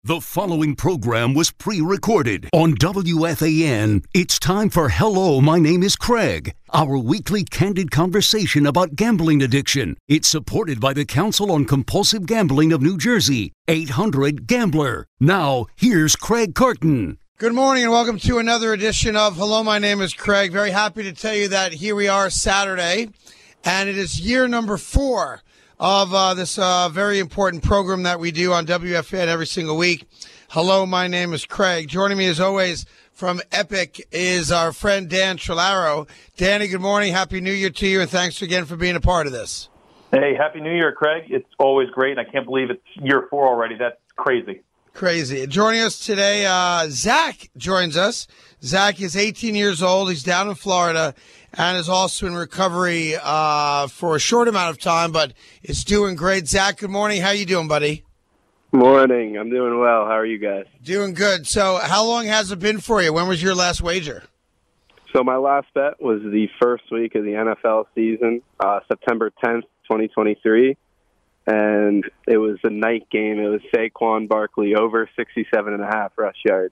The following program was pre-recorded on WFAN. It's time for Hello, My Name is Craig, our weekly candid conversation about gambling addiction. It's supported by the Council on Compulsive Gambling of New Jersey, 800-GAMBLER. Now, here's Craig Carton. Good morning and welcome to another edition of Hello, My Name is Craig. Very happy to tell you that here we are Saturday, and it is year number 4 of this very important program that we do on WFAN every single week. Hello, my name is Craig. Joining me as always from Epic is our friend Dan Trillaro. Danny, good morning. Happy New Year to you, and thanks again for being a part of this. Hey, Happy New Year, Craig. It's always great. I can't believe it's year 4 already. That's crazy. Crazy. Joining us today, Zach joins us. Zach is 18 years old. He's down in Florida and is also in recovery for a short amount of time, but is doing great. Zach, good morning. How you doing, buddy? Morning. I'm doing well. How are you guys? Doing good. So how long has it been for you? When was your last wager? So my last bet was the first week of the NFL season, September 10th, 2023. And it was a night game. It was Saquon Barkley over 67.5 rush yards.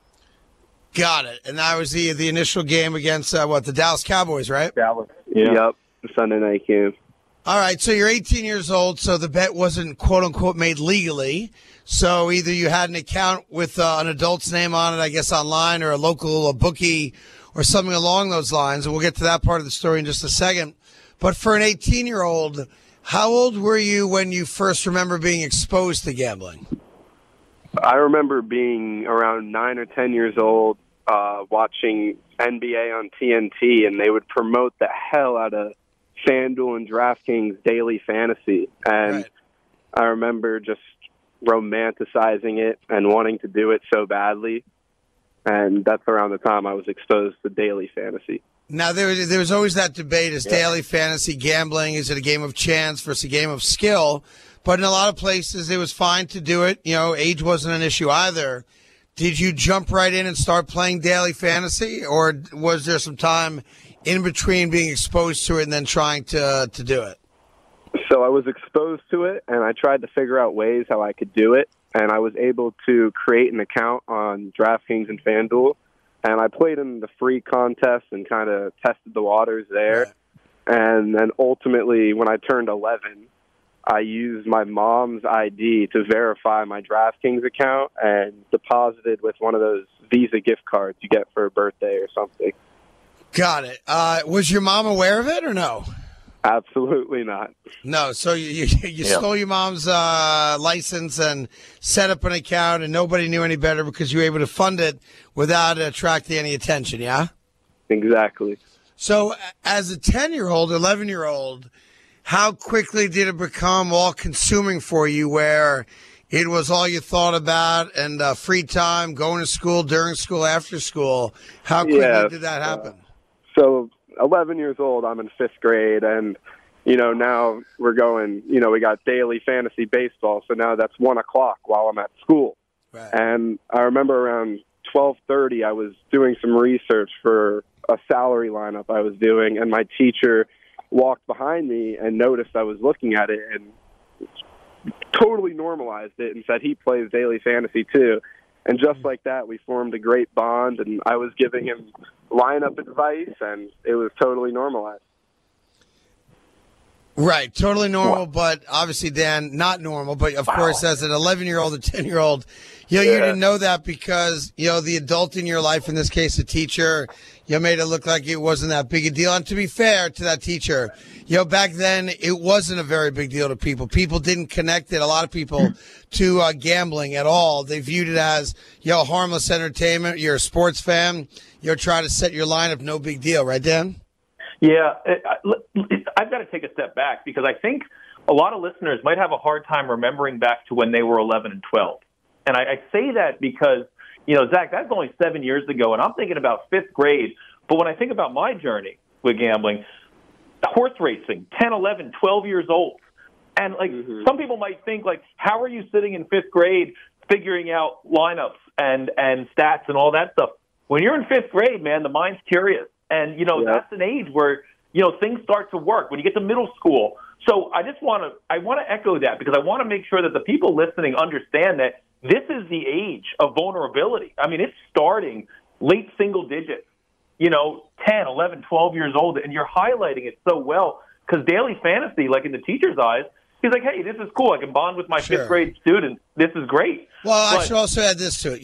Got it. And that was the initial game against, the Dallas Cowboys, right? Dallas. Yeah. Yep, the Sunday night game. All right, so you're 18 years old, so the bet wasn't, quote-unquote, made legally. So either you had an account with an adult's name on it, I guess, online, or a bookie, or something along those lines. And we'll get to that part of the story in just a second. But for an 18-year-old, how old were you when you first remember being exposed to gambling? I remember being around 9 or 10 years old, watching NBA on TNT, and they would promote the hell out of FanDuel and DraftKings daily fantasy. And right. I remember just romanticizing it and wanting to do it so badly. And that's around the time I was exposed to daily fantasy. Now, there was always that debate, is daily fantasy gambling, is it a game of chance versus a game of skill? But in a lot of places, it was fine to do it. You know, age wasn't an issue either. Did you jump right in and start playing daily fantasy, or was there some time in between being exposed to it and then trying to do it? So I was exposed to it, and I tried to figure out ways how I could do it, and I was able to create an account on DraftKings and FanDuel. And I played in the free contest and kind of tested the waters there. Right. And then ultimately, when I turned 11, I used my mom's ID to verify my DraftKings account and deposited with one of those Visa gift cards you get for a birthday or something. Got it. Was your mom aware of it or no? Absolutely not. No, so you stole your mom's license and set up an account, and nobody knew any better because you were able to fund it without attracting any attention, yeah? Exactly. So as a 10-year-old, 11-year-old, how quickly did it become all-consuming for you where it was all you thought about and free time, going to school, during school, after school? How quickly did that happen? So 11 years old, I'm in 5th grade, and, now we're going, we got daily fantasy baseball, so now that's 1 o'clock while I'm at school. Right. And I remember around 12:30, I was doing some research for a salary lineup I was doing, and my teacher walked behind me and noticed I was looking at it and totally normalized it and said he plays daily fantasy too. And just like that, we formed a great bond, and I was giving him lineup advice, and it was totally normalized. Right, totally normal, but obviously, Dan, not normal. But, of course, as an 11-year-old or 10-year-old, you didn't know that because, the adult in your life, in this case, a teacher, made it look like it wasn't that big a deal. And to be fair to that teacher, back then, it wasn't a very big deal to people. People didn't connect it, a lot of people, to gambling at all. They viewed it as, harmless entertainment. You're a sports fan. You're trying to set your lineup, no big deal. Right, Dan? Yeah, I've got to take a step back because I think a lot of listeners might have a hard time remembering back to when they were 11 and 12. And I say that because, Zach, that's only 7 years ago, and I'm thinking about 5th grade. But when I think about my journey with gambling, horse racing, 10, 11, 12 years old. And, some people might think, how are you sitting in 5th grade figuring out lineups and stats and all that stuff? When you're in 5th grade, man, the mind's curious. And, that's an age where, things start to work when you get to middle school. So I want to echo that because I want to make sure that the people listening understand that this is the age of vulnerability. I mean, it's starting late single digits, 10, 11, 12 years old, and you're highlighting it so well because daily fantasy, like in the teacher's eyes, he's like, hey, this is cool. I can bond with my fifth grade student. This is great. Well, I should also add this to it.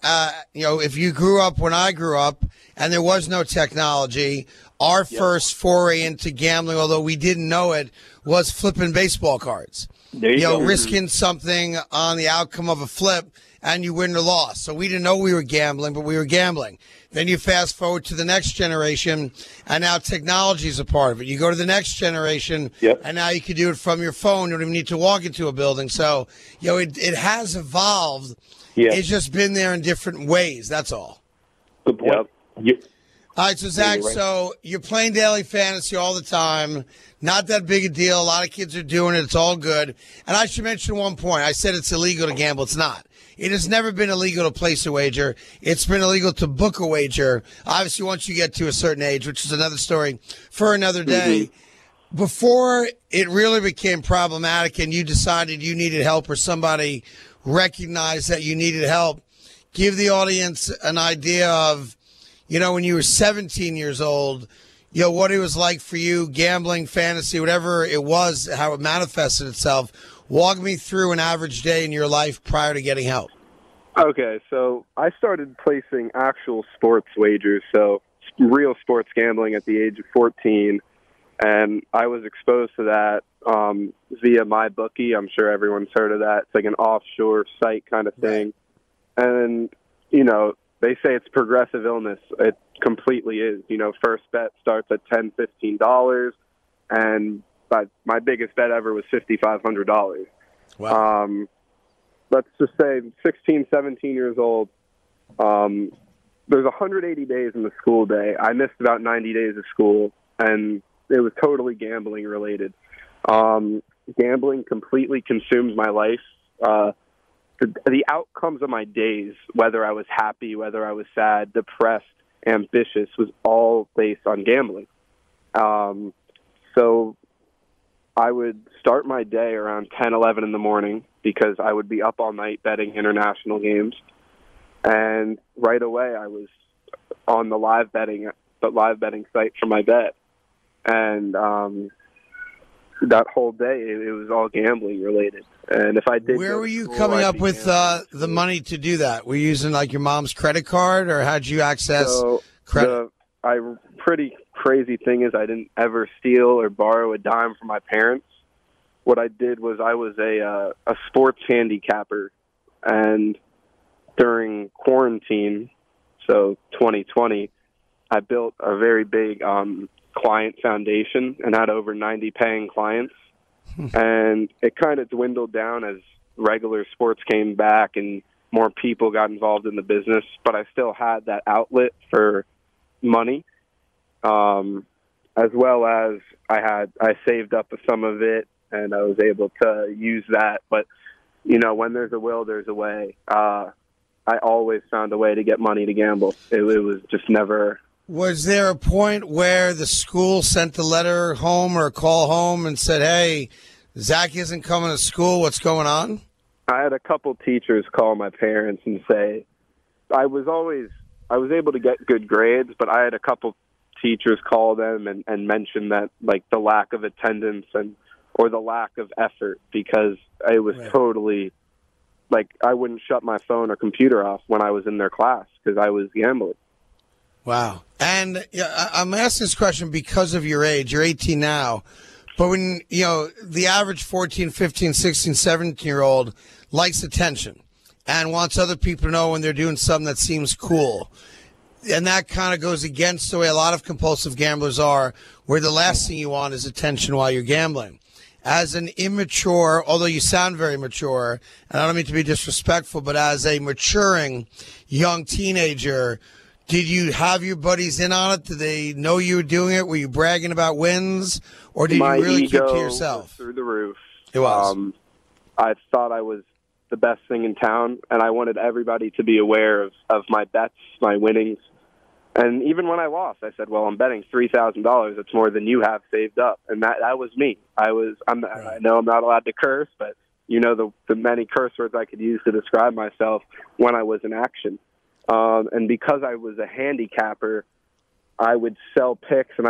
If you grew up when I grew up and there was no technology, our first foray into gambling, although we didn't know it, was flipping baseball cards. There you go. Risking something on the outcome of a flip and you win or loss. So we didn't know we were gambling, but we were gambling. Then you fast forward to the next generation, and now technology is a part of it. You go to the next generation, and now you can do it from your phone. You don't even need to walk into a building. So, it has evolved. Yeah. It's just been there in different ways. That's all. Good point. Yep. All right, so Zach, so you're playing daily fantasy all the time. Not that big a deal. A lot of kids are doing it. It's all good. And I should mention one point. I said it's illegal to gamble. It's not. It has never been illegal to place a wager. It's been illegal to book a wager. Obviously, once you get to a certain age, which is another story for another day. Mm-hmm. Before it really became problematic and you decided you needed help or somebody recognized that you needed help, give the audience an idea of, when you were 17 years old, what it was like for you, gambling, fantasy, whatever it was, how it manifested itself. Walk me through an average day in your life prior to getting help. Okay, so I started placing actual sports wagers, so real sports gambling at the age of 14, and I was exposed to that via MyBookie. I'm sure everyone's heard of that. It's like an offshore site kind of thing. Right. And, they say it's progressive illness. It completely is. First bet starts at $10, $15, and my biggest bet ever was $5,500. Wow. Let's just say 16, 17 years old. There's 180 days in the school day. I missed about 90 days of school, and it was totally gambling related. Gambling completely consumed my life. The outcomes of my days, whether I was happy, whether I was sad, depressed, ambitious, was all based on gambling. So I would start my day around 10, 11 in the morning because I would be up all night betting international games. And right away I was on the live betting site for my bet. And that whole day, it was all gambling related. And if I did, where were you coming up with the money to do that? Were you using like your mom's credit card, or how'd you access credit? The pretty crazy thing is I didn't ever steal or borrow a dime from my parents. What I did was I was a sports handicapper, and during quarantine, so 2020, I built a very big client foundation and had over 90 paying clients. And it kind of dwindled down as regular sports came back and more people got involved in the business, but I still had that outlet for money, as well as I saved up some of it and I was able to use that. But, when there's a will, there's a way. I always found a way to get money to gamble. It was just never... Was there a point where the school sent a letter home or a call home and said, hey, Zach isn't coming to school, what's going on? I had a couple teachers call my parents and say, I was able to get good grades, but I had a couple teachers call them and mention that, like, the lack of attendance or the lack of effort, because it was totally, like, I wouldn't shut my phone or computer off when I was in their class because I was gambling. Wow. And I'm asking this question because of your age. You're 18 now. But when, the average 14, 15, 16, 17-year-old likes attention and wants other people to know when they're doing something that seems cool. And that kind of goes against the way a lot of compulsive gamblers are, where the last thing you want is attention while you're gambling. As an immature, although you sound very mature, and I don't mean to be disrespectful, but as a maturing young teenager, did you have your buddies in on it? Did they know you were doing it? Were you bragging about wins? Or did you really keep to yourself? Was through the roof. It was. I thought I was the best thing in town, and I wanted everybody to be aware of my bets, my winnings. And even when I lost, I said, well, I'm betting $3,000. That's more than you have saved up. And that was me. I know I'm not allowed to curse, but the many curse words I could use to describe myself when I was in action. And because I was a handicapper, I would sell picks, and I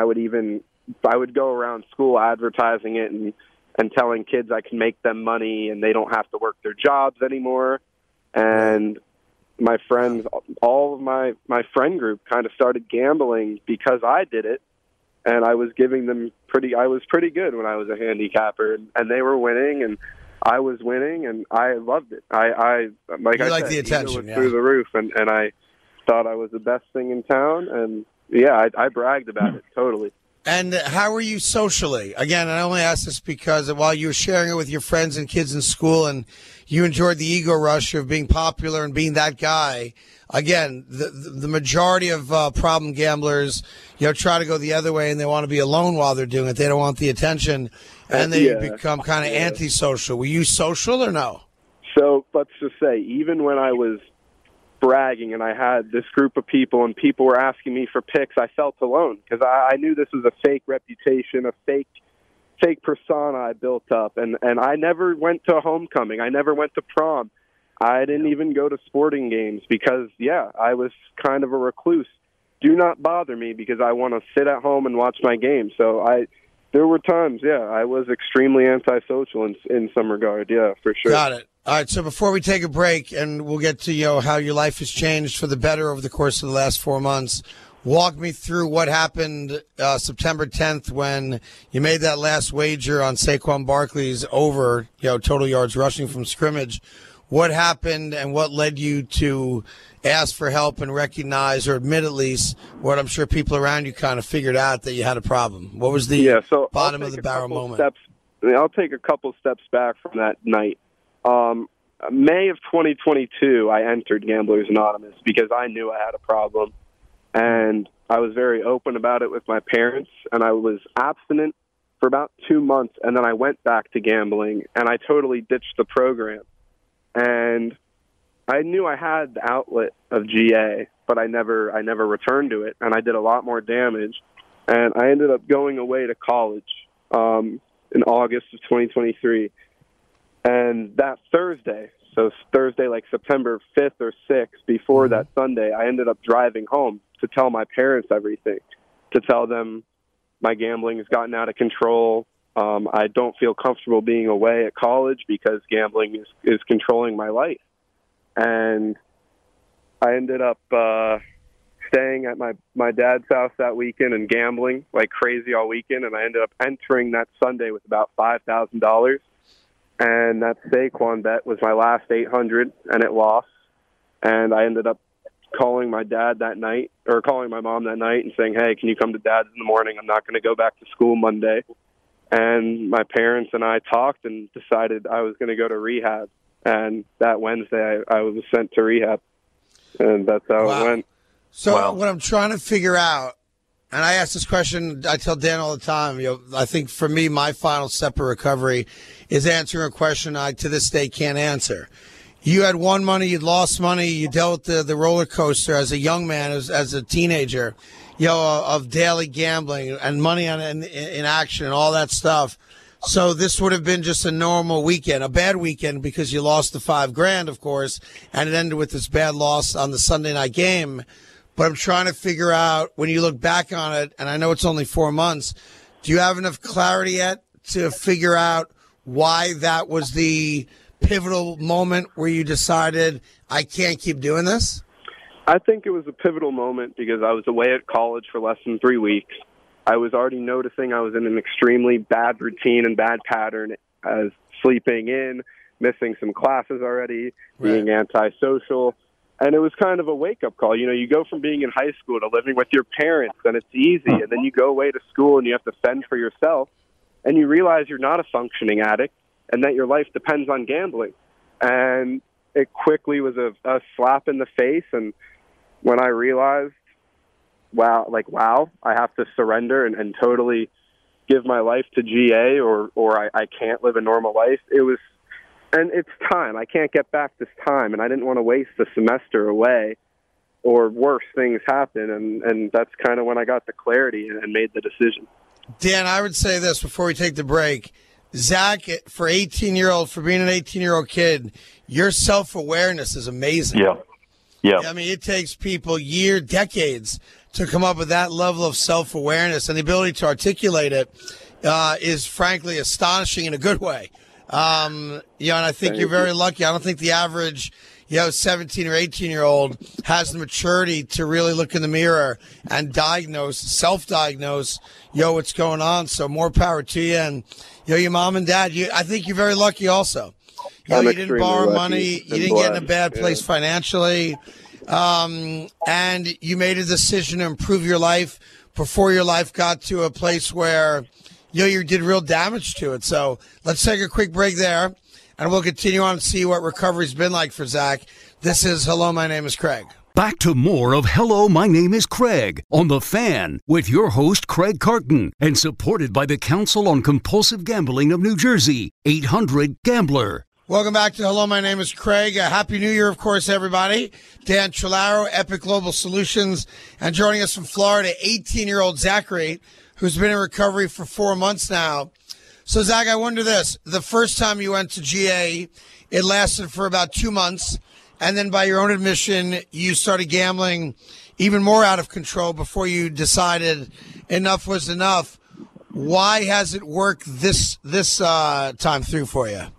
would go around school advertising it and telling kids I can make them money and they don't have to work their jobs anymore. And my friends, all of my friend group kind of started gambling because I did it. And I was giving them I was pretty good when I was a handicapper, and they were winning and I was winning, and I loved it. I said, the attention, was through the roof, and I thought I was the best thing in town. And yeah, I bragged about it totally. And how were you socially? Again, I only ask this because while you were sharing it with your friends and kids in school and you enjoyed the ego rush of being popular and being that guy, again, the majority of problem gamblers, try to go the other way and they want to be alone while they're doing it. They don't want the attention, and they become kind of antisocial. Were you social or no? So let's just say, even when I was bragging and I had this group of people and people were asking me for picks, I felt alone because I knew this was a fake reputation, a fake persona I built up. And I never went to homecoming. I never went to prom. I didn't even go to sporting games because, I was kind of a recluse. Do not bother me because I want to sit at home and watch my game. So there were times, I was extremely antisocial in some regard. Yeah, for sure. Got it. All right, so before we take a break, and we'll get to how your life has changed for the better over the course of the last 4 months, walk me through what happened September 10th when you made that last wager on Saquon Barkley's over, total yards rushing from scrimmage. What happened and what led you to ask for help and recognize, or admit at least, what I'm sure people around you kind of figured out that you had a problem? What was the bottom of the barrel moment? I'll take a couple steps back from that night. May of 2022, I entered Gamblers Anonymous because I knew I had a problem, and I was very open about it with my parents, and I was abstinent for about 2 months, and then I went back to gambling, and I totally ditched the program. And I knew I had the outlet of GA, but I never returned to it, and I did a lot more damage, and I ended up going away to college in August of 2023. And that Thursday, so Thursday like September 5th or 6th, before that Sunday, I ended up driving home to tell my parents everything, to tell them my gambling has gotten out of control. I don't feel comfortable being away at college because gambling is controlling my life. And I ended up staying at my dad's house that weekend and gambling like crazy all weekend, and I ended up entering that Sunday with about $5,000. And that Saquon bet was my last 800, and it lost. And I ended up calling my dad that night, or calling my mom that night and saying, hey, can you come to Dad's in the morning? I'm not going to go back to school Monday. And my parents and I talked and decided I was going to go to rehab. And that Wednesday, I was sent to rehab. And that's how it went. So what I'm trying to figure out, and I ask this question, I tell Dan all the time, I think for me, my final step of recovery is answering a question I, to this day, can't answer. You had won money, you'd lost money, you dealt with the roller coaster as a young man, as a teenager, of daily gambling and money in action and all that stuff. So this would have been just a normal weekend, a bad weekend because you lost the $5,000, of course, and it ended with this bad loss on the Sunday night game. But I'm trying to figure out, when you look back on it, and I know it's only 4 months, do you have enough clarity yet to figure out why that was the pivotal moment where you decided, I can't keep doing this? I think it was a pivotal moment because I was away at college for less than 3 weeks. I was already noticing I was in an extremely bad routine and bad pattern, as sleeping in, missing some classes already, being antisocial. And it was kind of a wake-up call. You go from being in high school to living with your parents, and it's easy. And then you go away to school, and you have to fend for yourself. And you realize you're not a functioning addict and that your life depends on gambling. And it quickly was a slap in the face. And when I realized, wow, I have to surrender and totally give my life to GA or I can't live a normal life, it was... And it's time. I can't get back this time, and I didn't want to waste the semester away or worse things happen, and that's kind of when I got the clarity and made the decision. Dan, I would say this before we take the break. Zach, for being an 18-year-old kid, your self-awareness is amazing. Yeah. I mean, it takes people decades to come up with that level of self-awareness, and the ability to articulate it is frankly astonishing in a good way. And I think you're very lucky. I don't think the average 17 or 18-year-old has the maturity to really look in the mirror and self-diagnose, what's going on. So more power to you. And, your mom and dad, I think you're very lucky also. You didn't borrow money. You didn't get in a bad place financially. And you made a decision to improve your life before your life got to a place where, you did real damage to it. So let's take a quick break there. And we'll continue on and see what recovery's been like for Zach. This is Hello, My Name is Craig. Back to more of Hello, My Name is Craig on The Fan with your host, Craig Carton, and supported by the Council on Compulsive Gambling of New Jersey, 800-GAMBLER. Welcome back to Hello, My Name is Craig. Happy New Year, of course, everybody. Dan Trularo, Epic Global Solutions, and joining us from Florida, 18-year-old Zachary, who's been in recovery for 4 months now. So, Zach, I wonder this. The first time you went to GA, it lasted for about 2 months. And then by your own admission, you started gambling even more out of control before you decided enough was enough. Why has it worked this time through for you?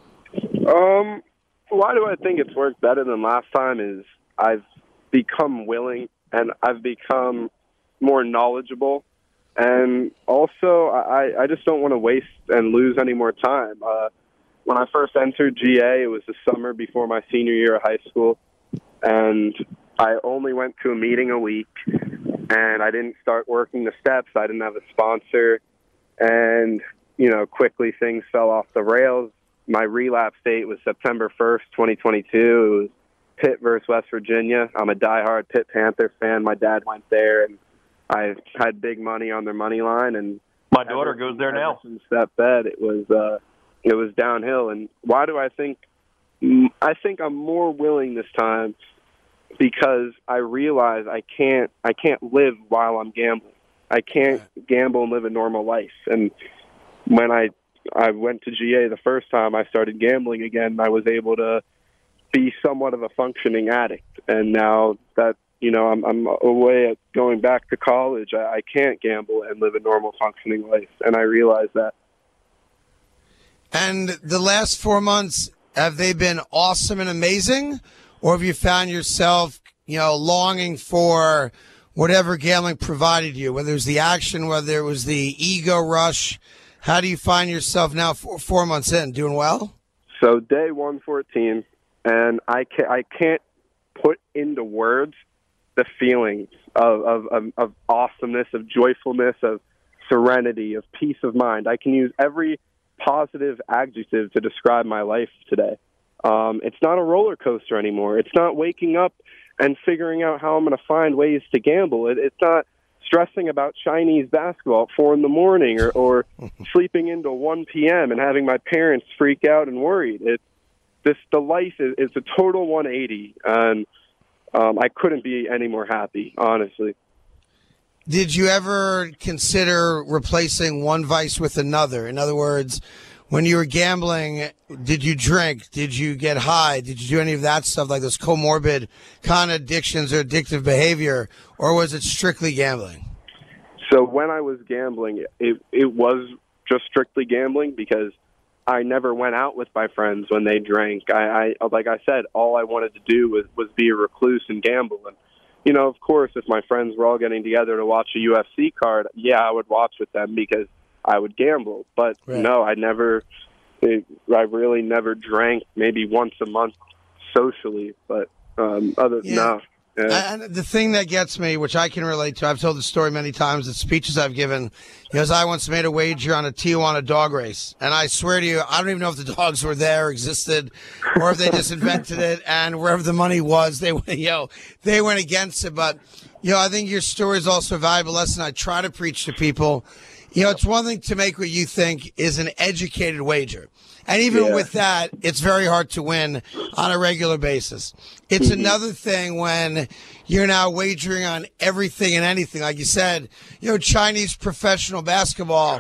Why do I think it's worked better than last time is I've become willing and I've become more knowledgeable. And also, I just don't want to waste and lose any more time. When I first entered GA, it was the summer before my senior year of high school, and I only went to a meeting a week, and I didn't start working the steps. I didn't have a sponsor, and, quickly things fell off the rails. My relapse date was September 1st, 2022. It was Pitt versus West Virginia. I'm a diehard Pitt Panther fan. My dad went there, and I had big money on their money line, and my daughter goes there now. Since that bet, it was downhill. And why do I think? I think I'm more willing this time because I realize I can't live while I'm gambling. I can't gamble and live a normal life. And when I went to GA the first time, I started gambling again. I was able to be somewhat of a functioning addict, and now that I'm away at going back to college, I can't gamble and live a normal functioning life, and I realize that. And the last 4 months, have they been awesome and amazing, or have you found yourself, longing for whatever gambling provided you, whether it was the action, whether it was the ego rush? How do you find yourself now 4 months in? Doing well? So day 114, and I can't put into words the feelings of awesomeness, of joyfulness, of serenity, of peace of mind. I can use every positive adjective to describe my life today. It's not a roller coaster anymore. It's not waking up and figuring out how I'm going to find ways to gamble. It's not stressing about Chinese basketball at 4 a.m. or sleeping into 1 p.m. and having my parents freak out and worried. The life is a total 180, and I couldn't be any more happy, honestly. Did you ever consider replacing one vice with another? In other words, when you were gambling, did you drink? Did you get high? Did you do any of that stuff, like those comorbid kind of addictions or addictive behavior, or was it strictly gambling? So when I was gambling, it was just strictly gambling because I never went out with my friends when they drank. I like I said, all I wanted to do was be a recluse and gamble. And, of course, if my friends were all getting together to watch a UFC card, I would watch with them because I would gamble. But no, I really never drank, maybe once a month socially. But no. And the thing that gets me, which I can relate to, I've told the story many times at speeches I've given, is I once made a wager on a Tijuana dog race. And I swear to you, I don't even know if the dogs were there, existed, or if they just invented it. And wherever the money was, they went against it. But, I think your story is also a valuable lesson I try to preach to people. It's one thing to make what you think is an educated wager. And even with that, it's very hard to win on a regular basis. It's another thing when you're now wagering on everything and anything. Like you said, Chinese professional basketball.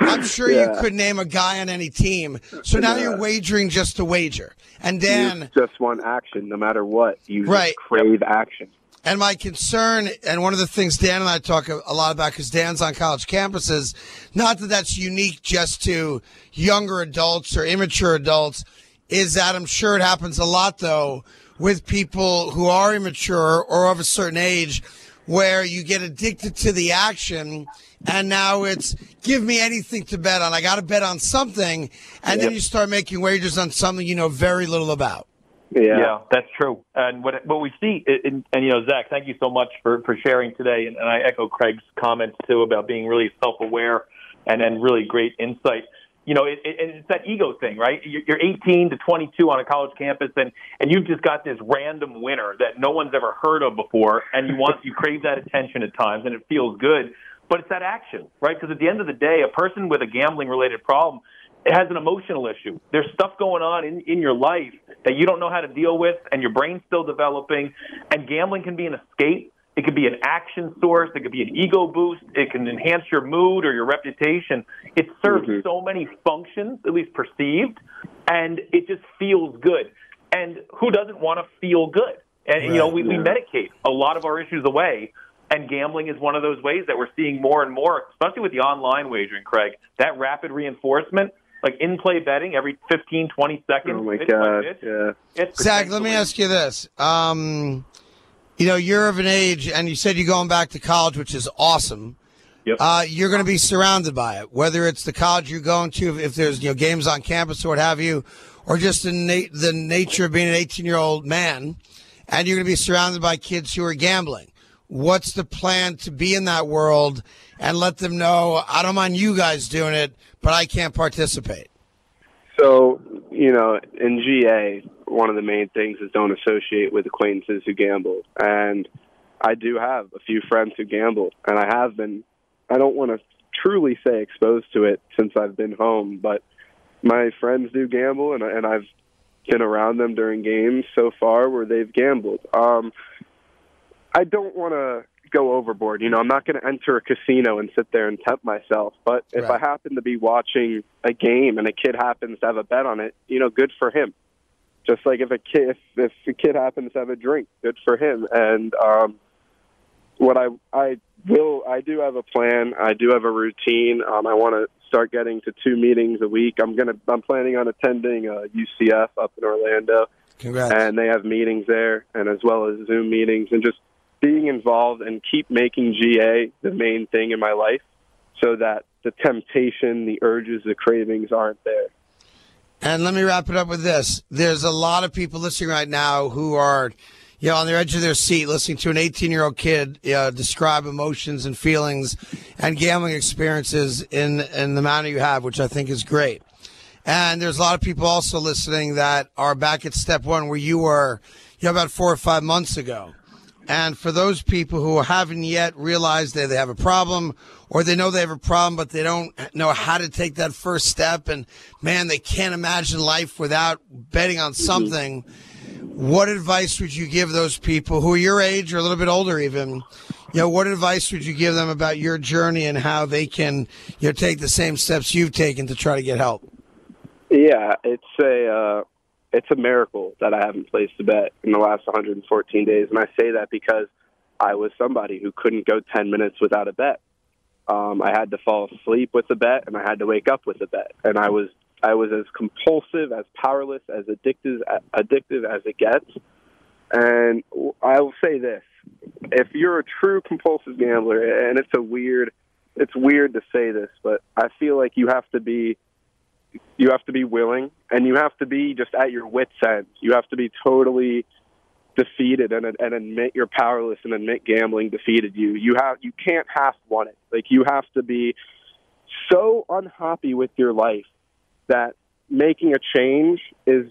I'm sure you could name a guy on any team. So now you're wagering just to wager. And Dan, you just want action, no matter what. You right. crave action. And my concern, and one of the things Dan and I talk a lot about, because Dan's on college campuses, not that that's unique just to younger adults or immature adults, is that I'm sure it happens a lot, though, with people who are immature or of a certain age, where you get addicted to the action, and now it's give me anything to bet on. I got to bet on something, and then you start making wagers on something you know very little about. Yeah, that's true. And what we see, and Zach, thank you so much for sharing today. And I echo Craig's comments too about being really self-aware and really great insight. It's that ego thing, right? You're 18 to 22 on a college campus, and you've just got this random winner that no one's ever heard of before, and you crave that attention at times, and it feels good. But it's that action, right? Because at the end of the day, a person with a gambling-related problem, it has an emotional issue. There's stuff going on in your life that you don't know how to deal with, and your brain's still developing, and gambling can be an escape. It could be an action source. It could be an ego boost. It can enhance your mood or your reputation. It serves so many functions, at least perceived, and it just feels good. And who doesn't want to feel good? And, we medicate a lot of our issues away, and gambling is one of those ways that we're seeing more and more, especially with the online wagering, Craig. That rapid reinforcement, like in-play betting every 15, 20 seconds. Oh, my God, Zach, let me ask you this. You're of an age, and you said you're going back to college, which is awesome. Yep. You're going to be surrounded by it, whether it's the college you're going to, if there's games on campus or what have you, or just the nature of being an 18-year-old man, and you're going to be surrounded by kids who are gambling. What's the plan to be in that world and let them know, I don't mind you guys doing it, but I can't participate? So, in GA, one of the main things is don't associate with acquaintances who gamble. And I do have a few friends who gamble, and I have been, I don't want to truly say exposed to it since I've been home, but my friends do gamble, and I've been around them during games so far where they've gambled. I don't want to go overboard. I'm not going to enter a casino and sit there and tempt myself. But if I happen to be watching a game and a kid happens to have a bet on it, good for him. Just like if a kid happens to have a drink, good for him. And I do have a plan. I do have a routine. I want to start getting to 2 meetings a week. I'm planning on attending UCF up in Orlando. Congrats. And they have meetings there, and as well as Zoom meetings, and just being involved and keep making GA the main thing in my life so that the temptation, the urges, the cravings aren't there. And let me wrap it up with this. There's a lot of people listening right now who are, on the edge of their seat listening to an 18-year-old kid describe emotions and feelings and gambling experiences in the manner you have, which I think is great. And there's a lot of people also listening that are back at step one where you were about 4 or 5 months ago. And for those people who haven't yet realized that they have a problem, or they know they have a problem, but they don't know how to take that first step, and, man, they can't imagine life without betting on something, what advice would you give those people who are your age or a little bit older even? What advice would you give them about your journey and how they can take the same steps you've taken to try to get help? Yeah, it's a miracle that I haven't placed a bet in the last 114 days. And I say that because I was somebody who couldn't go 10 minutes without a bet. I had to fall asleep with a bet, and I had to wake up with a bet. And I was as compulsive, as powerless, as addictive as it gets. And I will say this. If you're a true compulsive gambler, and it's weird to say this, but I feel like you have to be willing, and you have to be just at your wit's end. You have to be totally defeated and admit you're powerless and admit gambling defeated you. You can't half want it. Like, you have to be so unhappy with your life that making a change is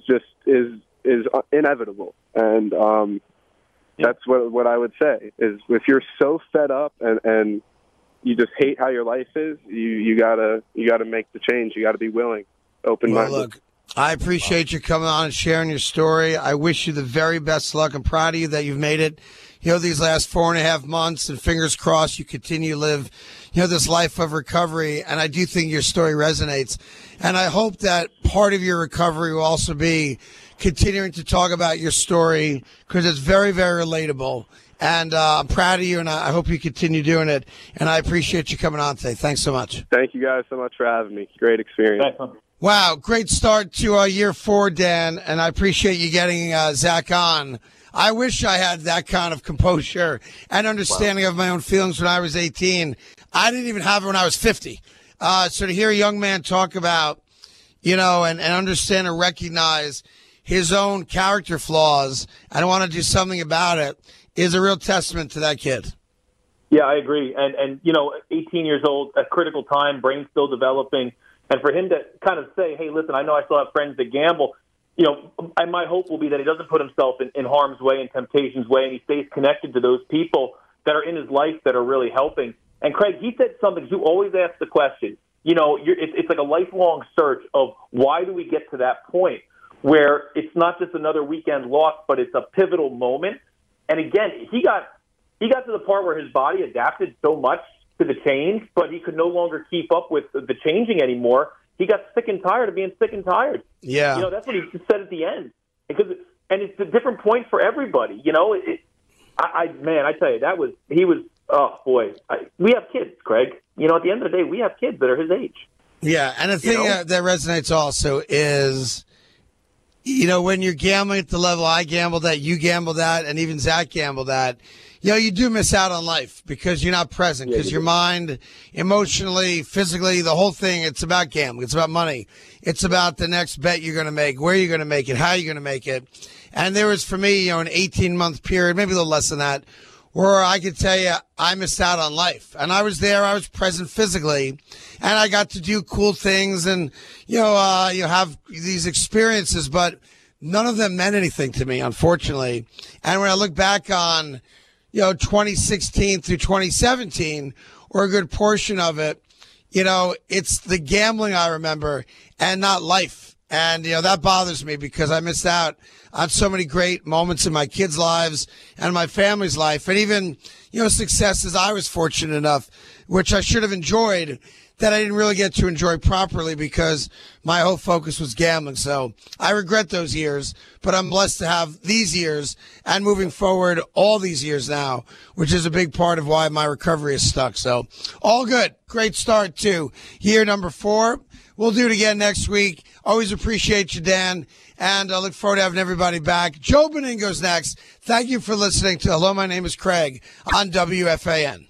inevitable. And that's what I would say is, if you're so fed up and you just hate how your life is, you gotta make the change. You gotta be willing, open-minded. Well, look, I appreciate you coming on and sharing your story. I wish you the very best luck. I'm proud of you that you've made it, these last 4.5 months, and fingers crossed you continue to live, this life of recovery. And I do think your story resonates. And I hope that part of your recovery will also be continuing to talk about your story, because it's very, very relatable. And I'm proud of you, and I hope you continue doing it. And I appreciate you coming on today. Thanks so much. Thank you guys so much for having me. Great experience. Thanks. Wow, great start to year 4, Dan, and I appreciate you getting Zach on. I wish I had that kind of composure and understanding of my own feelings when I was 18. I didn't even have it when I was 50. So to hear a young man talk about, and understand and recognize his own character flaws and want to do something about it is a real testament to that kid. Yeah, I agree. And 18 years old, a critical time, brain still developing. And for him to kind of say, hey, listen, I know I still have friends that gamble, and my hope will be that he doesn't put himself in harm's way and temptation's way, and he stays connected to those people that are in his life that are really helping. And Craig, he said something, you always ask the question, it's like a lifelong search of why do we get to that point where it's not just another weekend loss, but it's a pivotal moment. And again, he got to the part where his body adapted so much to the change, but he could no longer keep up with the changing anymore. He got sick and tired of being sick and tired. Yeah. That's what he said at the end. And it's a different point for everybody. I tell you, oh boy. We have kids, Craig. At the end of the day, we have kids that are his age. Yeah. And the thing that resonates also is, when you're gambling at the level I gambled at, you gambled at, and even Zach gambled at, you do miss out on life because you're not present, because your mind, emotionally, physically, the whole thing, it's about gambling. It's about money. It's about the next bet you're going to make, where you're going to make it, how you're going to make it. And there was, for me, an 18-month period, maybe a little less than that, where I could tell you I missed out on life. And I was there, I was present physically, and I got to do cool things and, have these experiences, but none of them meant anything to me, unfortunately. And when I look back on 2016 through 2017, or a good portion of it, it's the gambling I remember and not life. And, that bothers me because I missed out on so many great moments in my kids' lives and my family's life. And even, successes I was fortunate enough, which I should have enjoyed, that I didn't really get to enjoy properly because my whole focus was gambling. So I regret those years, but I'm blessed to have these years and moving forward all these years now, which is a big part of why my recovery is stuck. So all good. Great start to year number 4. We'll do it again next week. Always appreciate you, Dan, and I look forward to having everybody back. Joe Beningo's next. Thank you for listening to Hello, My Name is Craig on WFAN.